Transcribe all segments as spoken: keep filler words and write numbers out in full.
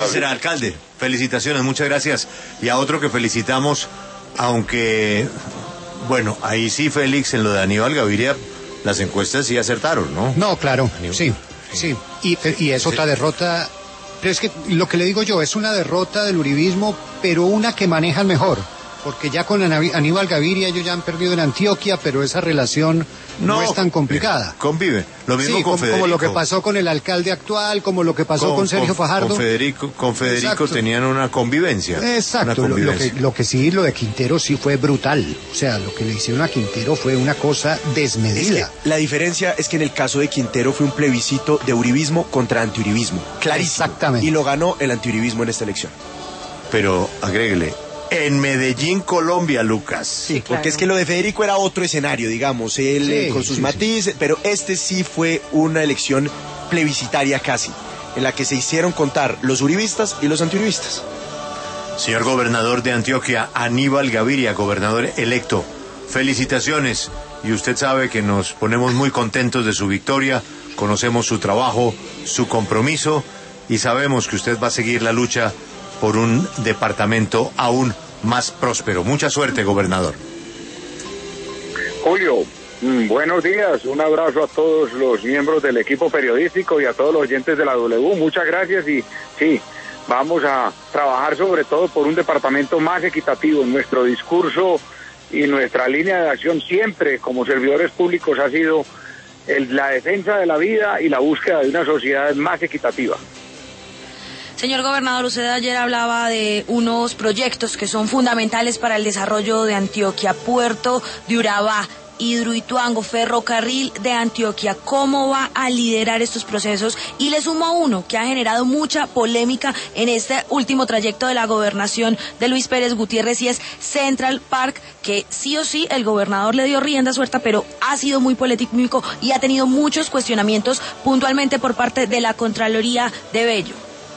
Será alcalde. Felicitaciones, muchas gracias. Y a otro que felicitamos, aunque, bueno, ahí sí, Félix, en lo de Aníbal Gaviria, las encuestas sí acertaron, ¿no? No, claro, Aníbal. sí, sí. Y, y es otra sí. derrota, pero es que lo que le digo yo, es una derrota del uribismo, pero una que manejan mejor. Porque ya con Aníbal Gaviria ellos ya han perdido en Antioquia, pero esa relación no, no es tan complicada. Eh, convive. Lo mismo sí, con como, Federico. Como lo que pasó con el alcalde actual, como lo que pasó con, con Sergio con, Fajardo. Con Federico, con Federico tenían una convivencia. Exacto. Una convivencia. Lo, lo, que, lo que sí, lo de Quintero sí fue brutal. O sea, lo que le hicieron a Quintero fue una cosa desmedida. Es que la diferencia es que en el caso de Quintero fue un plebiscito de uribismo contra antiuribismo. Clarísimo. Exactamente. Y lo ganó el antiuribismo en esta elección. Pero, agréguele, en Medellín, Colombia, Lucas. Sí, claro. Porque es que lo de Federico era otro escenario, digamos, él sí, con sus sí, matices, sí. Pero este sí fue una elección plebiscitaria casi, en la que se hicieron contar los uribistas y los antiuribistas. Señor gobernador de Antioquia, Aníbal Gaviria, gobernador electo, felicitaciones. Y usted sabe que nos ponemos muy contentos de su victoria, conocemos su trabajo, su compromiso, y sabemos que usted va a seguir la lucha por un departamento aún más próspero. Mucha suerte, gobernador. Julio, buenos días, un abrazo a todos los miembros del equipo periodístico y a todos los oyentes de la W. Muchas gracias y sí, vamos a trabajar sobre todo por un departamento más equitativo. Nuestro discurso y nuestra línea de acción siempre como servidores públicos ha sido el, la defensa de la vida y la búsqueda de una sociedad más equitativa. Señor gobernador, usted ayer hablaba de unos proyectos que son fundamentales para el desarrollo de Antioquia, Puerto de Urabá, Hidroituango, Ferrocarril de Antioquia. ¿Cómo va a liderar estos procesos? Y le sumo uno que ha generado mucha polémica en este último trayecto de la gobernación de Luis Pérez Gutiérrez, y es Central Park, que sí o sí el gobernador le dio rienda suelta, pero ha sido muy polémico y ha tenido muchos cuestionamientos puntualmente por parte de la Contraloría de Bello.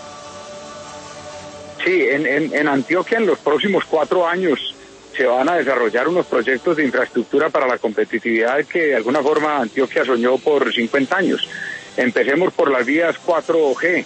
Sí, en, en, en Antioquia en los próximos cuatro años se van a desarrollar unos proyectos de infraestructura para la competitividad que de alguna forma Antioquia soñó por cincuenta años. Empecemos por las vías cuatro G.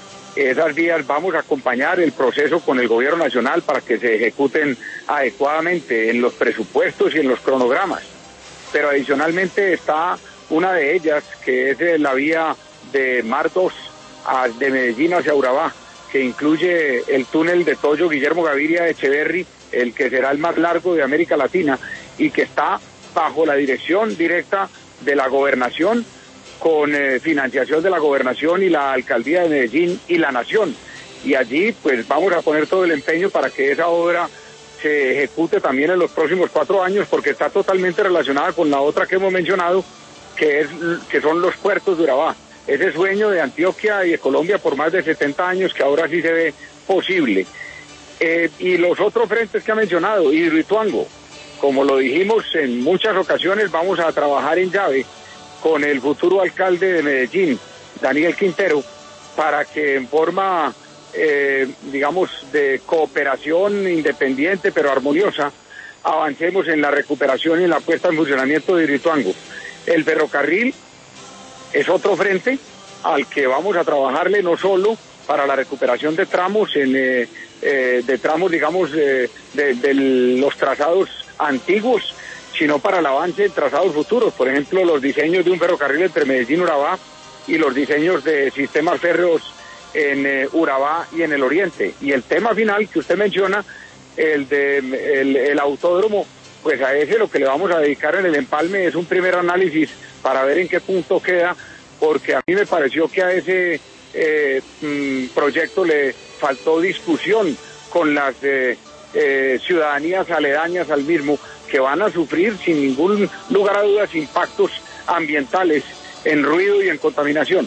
Esas vías vamos a acompañar el proceso con el gobierno nacional para que se ejecuten adecuadamente en los presupuestos y en los cronogramas. Pero adicionalmente está una de ellas, que es la vía de Mar dos, de Medellín hacia Urabá, que incluye el túnel de Toyo Guillermo Gaviria de Echeverry, el que será el más largo de América Latina y que está bajo la dirección directa de la gobernación, con eh, financiación de la gobernación y la alcaldía de Medellín y la nación. Y allí pues vamos a poner todo el empeño para que esa obra se ejecute también en los próximos cuatro años, porque está totalmente relacionada con la otra que hemos mencionado, que es que son los puertos de Urabá. Ese sueño de Antioquia y de Colombia por más de setenta años que ahora sí se ve posible. Eh, y los otros frentes que ha mencionado, Hidroituango, como lo dijimos en muchas ocasiones, vamos a trabajar en llave con el futuro alcalde de Medellín, Daniel Quintero, para que en forma, eh, digamos, de cooperación independiente pero armoniosa, avancemos en la recuperación y en la puesta en funcionamiento de Hidroituango. El ferrocarril es otro frente al que vamos a trabajarle no solo para la recuperación de tramos, en, eh, eh, de tramos, digamos, eh, de, de los trazados antiguos, sino para el avance en trazados futuros. Por ejemplo, los diseños de un ferrocarril entre Medellín y Urabá y los diseños de sistemas férreos en eh, Urabá y en el oriente. Y el tema final que usted menciona, el de el, el autódromo, pues a ese lo que le vamos a dedicar en el empalme es un primer análisis para ver en qué punto queda, porque a mí me pareció que a ese eh, mm, proyecto le faltó discusión con las eh, eh, ciudadanías aledañas al mismo, que van a sufrir sin ningún lugar a dudas impactos ambientales en ruido y en contaminación.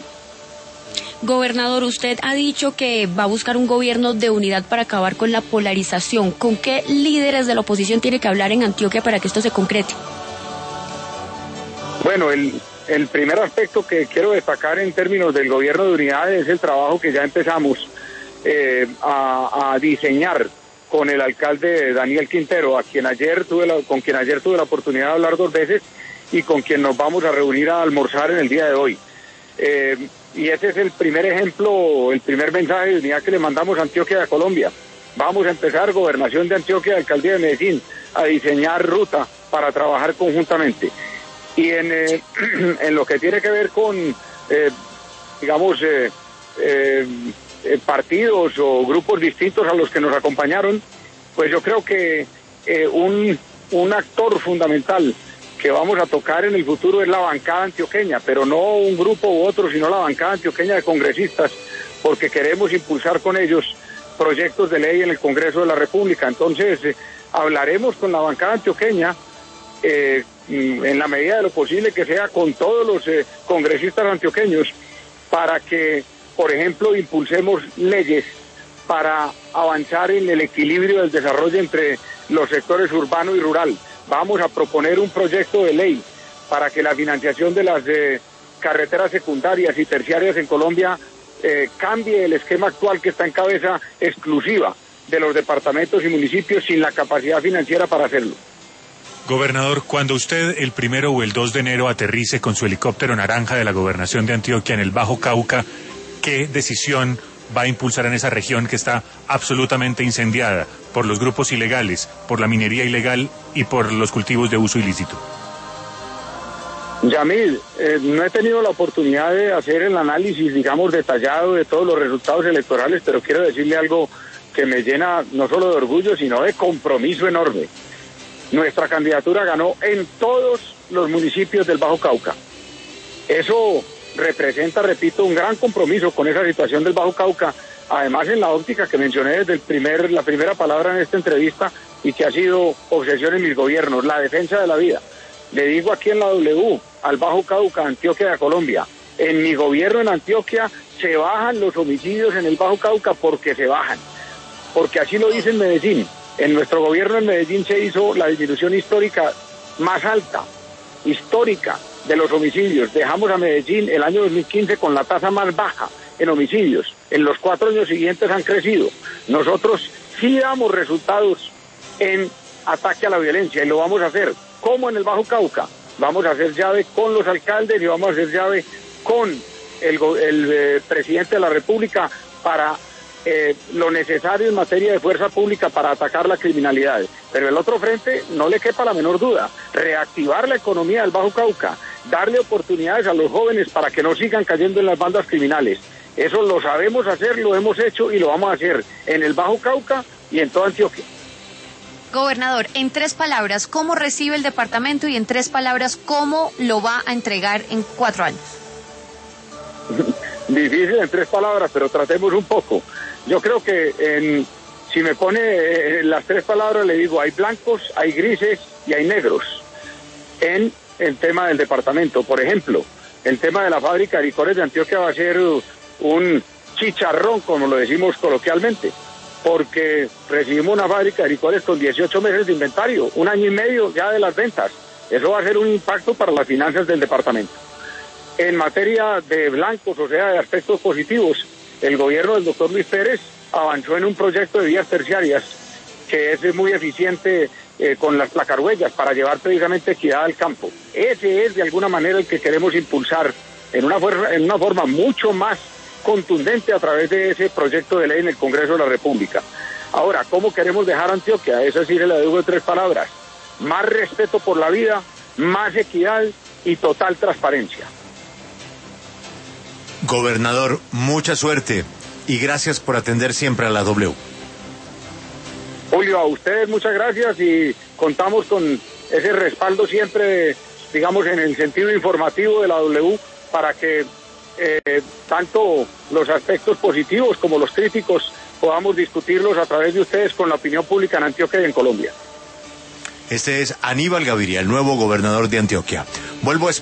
Gobernador, usted ha dicho que va a buscar un gobierno de unidad para acabar con la polarización. ¿Con qué líderes de la oposición tiene que hablar en Antioquia para que esto se concrete? Bueno, el, el primer aspecto que quiero destacar en términos del gobierno de unidad es el trabajo que ya empezamos eh, a, a diseñar con el alcalde Daniel Quintero, a quien ayer tuve la, con quien ayer tuve la oportunidad de hablar dos veces y con quien nos vamos a reunir a almorzar en el día de hoy. Eh, y ese es el primer ejemplo, el primer mensaje de unidad que le mandamos a Antioquia y a Colombia. Vamos a empezar, Gobernación de Antioquia y Alcaldía de Medellín, a diseñar ruta para trabajar conjuntamente. Y en, eh, en lo que tiene que ver con, eh, digamos, eh, eh, partidos o grupos distintos a los que nos acompañaron, pues yo creo que eh, un, un actor fundamental que vamos a tocar en el futuro es la bancada antioqueña, pero no un grupo u otro, sino la bancada antioqueña de congresistas, porque queremos impulsar con ellos proyectos de ley en el Congreso de la República. Entonces, eh, hablaremos con la bancada antioqueña, eh, en la medida de lo posible que sea con todos los eh, congresistas antioqueños, para que, por ejemplo, impulsemos leyes para avanzar en el equilibrio del desarrollo entre los sectores urbano y rural. Vamos a proponer un proyecto de ley para que la financiación de las eh, carreteras secundarias y terciarias en Colombia eh, cambie el esquema actual que está en cabeza exclusiva de los departamentos y municipios sin la capacidad financiera para hacerlo. Gobernador, cuando usted el primero o el dos de enero aterrice con su helicóptero naranja de la Gobernación de Antioquia en el Bajo Cauca, ¿qué decisión va a impulsar en esa región que está absolutamente incendiada por los grupos ilegales, por la minería ilegal y por los cultivos de uso ilícito? Yamil, eh, no he tenido la oportunidad de hacer el análisis, digamos, detallado de todos los resultados electorales, pero quiero decirle algo que me llena no solo de orgullo, sino de compromiso enorme. Nuestra candidatura ganó en todos los municipios del Bajo Cauca. Eso representa, repito, un gran compromiso con esa situación del Bajo Cauca, además en la óptica que mencioné desde el primer, la primera palabra en esta entrevista y que ha sido obsesión en mis gobiernos, la defensa de la vida. Le digo aquí en la W, al Bajo Cauca, Antioquia de Colombia, en mi gobierno en Antioquia se bajan los homicidios en el Bajo Cauca porque se bajan, porque así lo dice en Medellín. En nuestro gobierno en Medellín se hizo la disminución histórica más alta, histórica, de los homicidios. Dejamos a Medellín el año dos mil quince con la tasa más baja en homicidios. En los cuatro años siguientes han crecido. Nosotros sí damos resultados en ataque a la violencia y lo vamos a hacer. ¿Cómo en el Bajo Cauca? Vamos a hacer llave con los alcaldes y vamos a hacer llave con el, el eh, presidente de la República para eh, lo necesario en materia de fuerza pública para atacar la criminalidad. Pero el otro frente, no le quepa la menor duda, reactivar la economía del Bajo Cauca, darle oportunidades a los jóvenes para que no sigan cayendo en las bandas criminales. Eso lo sabemos hacer, lo hemos hecho y lo vamos a hacer en el Bajo Cauca y en toda Antioquia. Gobernador, en tres palabras, ¿cómo recibe el departamento y en tres palabras, cómo lo va a entregar en cuatro años? Difícil en tres palabras, pero tratemos un poco. Yo creo que en, si me pone eh, las tres palabras, le digo, hay blancos, hay grises y hay negros en el tema del departamento. Por ejemplo, el tema de la fábrica de licores de Antioquia va a ser un chicharrón, como lo decimos coloquialmente, porque recibimos una fábrica de licores con dieciocho meses de inventario, un año y medio ya de las ventas. Eso va a ser un impacto para las finanzas del departamento. En materia de blancos, o sea, de aspectos positivos, el gobierno del doctor Luis Pérez avanzó en un proyecto de vías terciarias que es muy eficiente eh, con las placarhuellas para llevar precisamente equidad al campo. Ese es de alguna manera el que queremos impulsar en una, fuerza, en una forma mucho más contundente a través de ese proyecto de ley en el Congreso de la República. Ahora, ¿cómo queremos dejar Antioquia? Eso sí se le digo en tres palabras: más respeto por la vida, más equidad y total transparencia. Gobernador, mucha suerte y gracias por atender siempre a la W. Julio, a ustedes muchas gracias y contamos con ese respaldo siempre, digamos, en el sentido informativo de la W para que eh, tanto los aspectos positivos como los críticos podamos discutirlos a través de ustedes con la opinión pública en Antioquia y en Colombia. Este es Aníbal Gaviria, el nuevo gobernador de Antioquia. Vuelvo a